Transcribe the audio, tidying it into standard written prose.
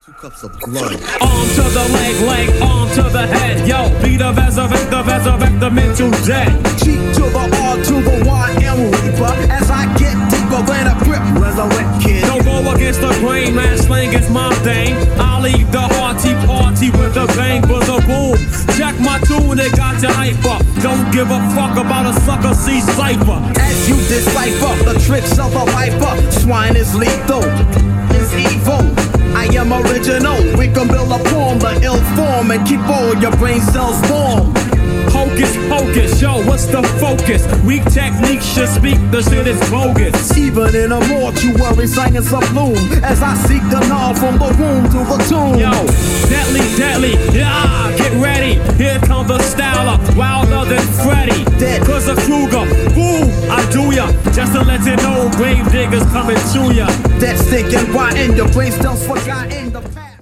2 cups of blood. Arm to the leg, arm to the head. Yo, be the resurrect the mental dead. G to the R to the Y, M Reaper. As I get deeper than a grip, resurrect kid. Don't go against the grain, man, slang is my thing. I leave the hearty party with a bang, buzz a boom. Check my tune, it got your hyper. Don't give a fuck about a sucker C cipher. As you decipher the tricks of the viper, swine is lethal, is evil. I am original. We can build a form, the ill form, and keep all your brain cells warm. Hocus pocus, yo, what's the focus? Weak techniques should speak, the shit is bogus. Even in a mortuary, science of bloom. As I seek the nod from the womb to the tomb. Yo, deadly, yeah, get ready. Here comes the styler, wilder than Freddy. Dead. Cause of Kruger, boo, I do ya. Just to let you know, grave diggers coming to ya. That's thinking why in your brain cells forgotten the past.